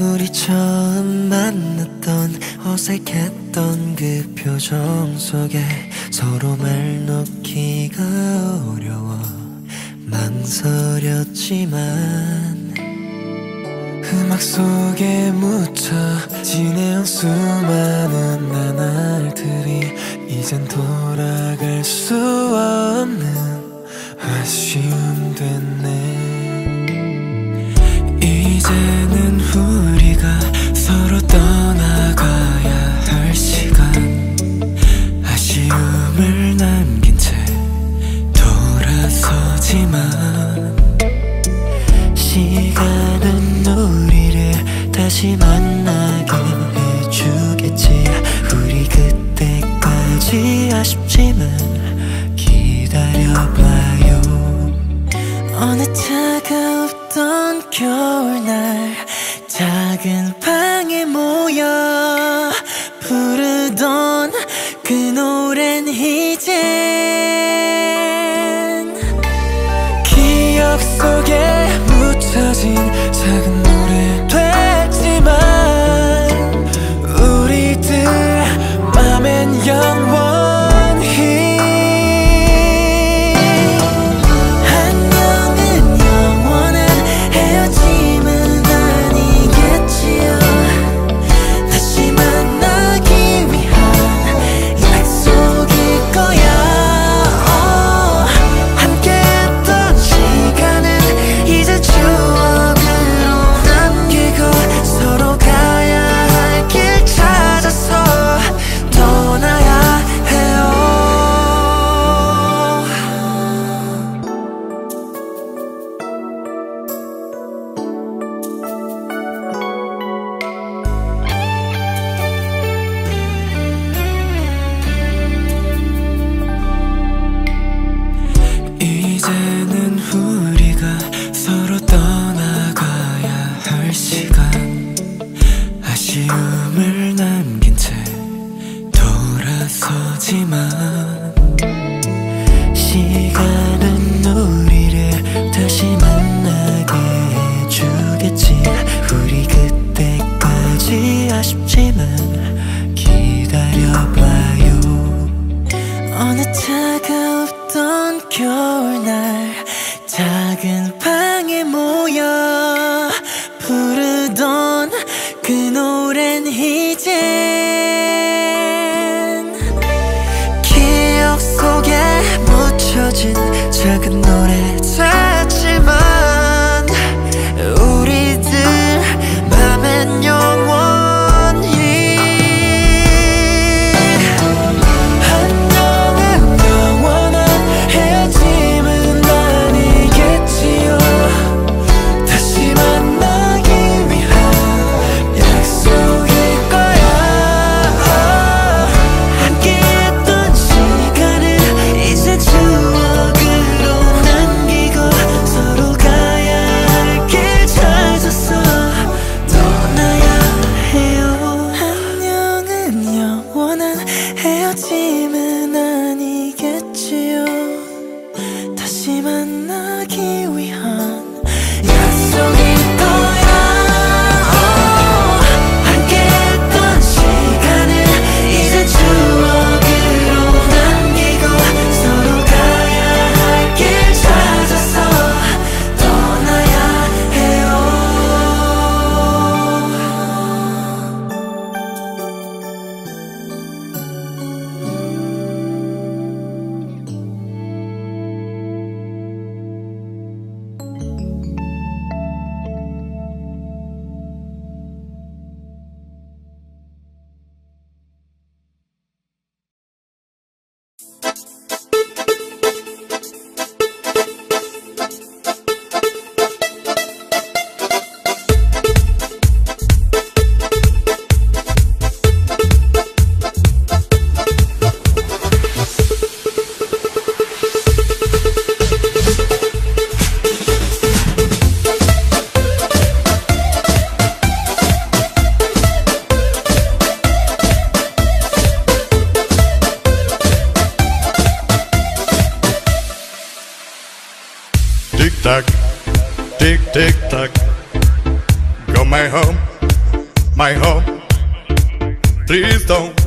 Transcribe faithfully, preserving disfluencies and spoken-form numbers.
우리 처음 만났던 어색했던 그 표정 속에 서로 말 놓기가 어려워 망설였지만 음악 속에 묻혀 지내온 수많은 나날들이 이젠 돌아갈 수 없는 아쉬움 됐네. 이제는 우리가 서로 떠나가야 할 시간, 아쉬움을 남긴 채 돌아서지만 시간은 우리를 다시 만나게 해주겠지. 우리 그때까지 아쉽지만 기다려봐요. 어느 차가웠던 겨울날 작은 방에 모여 부르던 그 노래는 이젠 기억 속에 묻혀진 작은 노래 됐지만 우리들 맘엔 영원히 안녕은 영원한 헤어짐은 아니겠지요. 다시 만나기 위한 약속일 거야. 함께했던 시간은 이제 추억으로 남기고 서로 가야 할 길 찾아서 떠나야 해요. 이제는 우리가 서로 떠나가야 할 시간, 아쉬움을 남긴 채 돌아서지만 시간은 우리를 다시 만나게 해주겠지. 우리 그때까지 아쉽지만 기다려봐요. 어느 차가웠던 겨울날 작은 방에 모여 부르던 그 노래는 이젠 기억 속에 묻혀진 작은 노래 됐지만 우리들 맘엔 영원히 안녕은 영원한 헤어짐은 아니겠지요. 다시 만나기 위한 약속일 거야. 함께했던 시간은 이제 추억으로 남기고 서로 가야 할 길 찾아서 떠나야 해요. 안녕은 영원한 헤어짐은 아니겠지요. 다시 만나기 위한 약속일 거야. 함께했던 시간은 이제 추억으로 남기고 서로 가야 할 길 찾아서 떠나야 해요. Tick tock, tick tick tock. Go my home, my home. Please don't